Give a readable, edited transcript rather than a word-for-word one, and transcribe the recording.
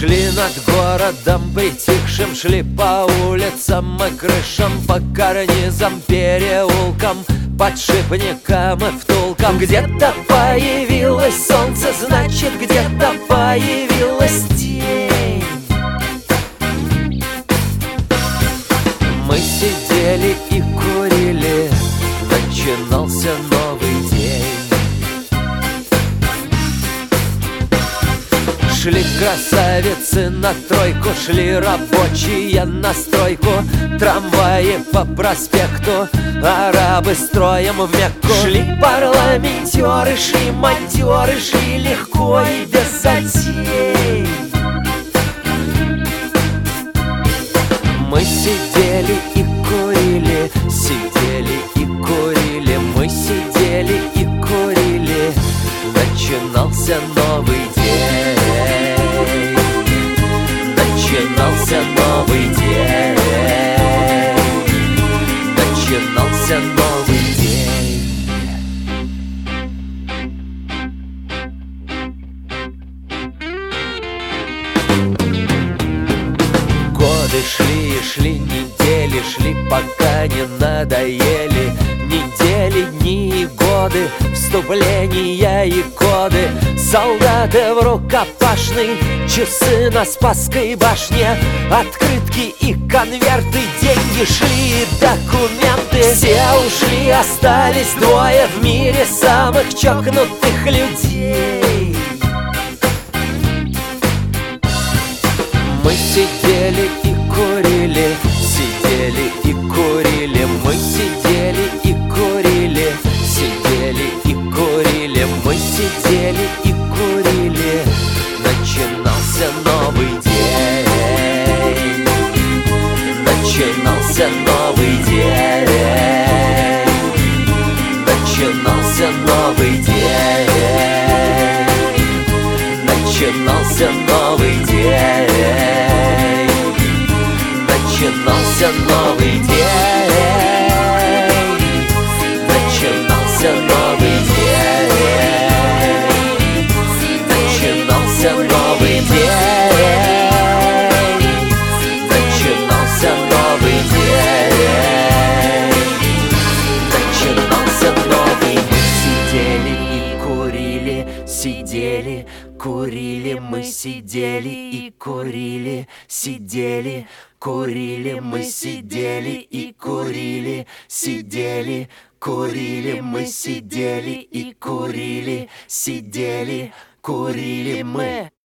Шли над городом притихшим, шли по улицам и крышам, по карнизам, переулкам, подшипникам и втулкам. Где-то появилось солнце, значит, где-то появилась тень. Мы сидели и курили, начинался новый день. Шли красавицы на тройку, шли рабочие на стройку, трамваи по проспекту, арабы строем в Мекку. Шли парламентеры, шли монтеры, шли легко и без затей. Мы сидели и курили, сидели и курили, мы сидели и курили, начинался новый день. Начинался новый день. Начинался новый день. Годы шли и шли, недели шли, пока не надоели. Недели, дни и годы, вступления и коды. Солдаты в рукопашной, часы на Спасской башне, открытки и конверты, деньги шли и документы. Все ушли, остались двое в мире самых чокнутых людей. Мы сидели и курили, сидели и курили, мы сидели и курили, сидели и курили, мы сидели и курили, начинался новый день. Начинался новый день. Начинался новый день. Начинался новый день. Начинался новый день. Начинался новый день. Начинался новый день. Начинался новый день. Начинался новый. Мы сидели и курили, сидели, курили, мы сидели и курили, сидели, курили, мы сидели и курили, сидели, курили, мы сидели и курили, сидели, курили мы.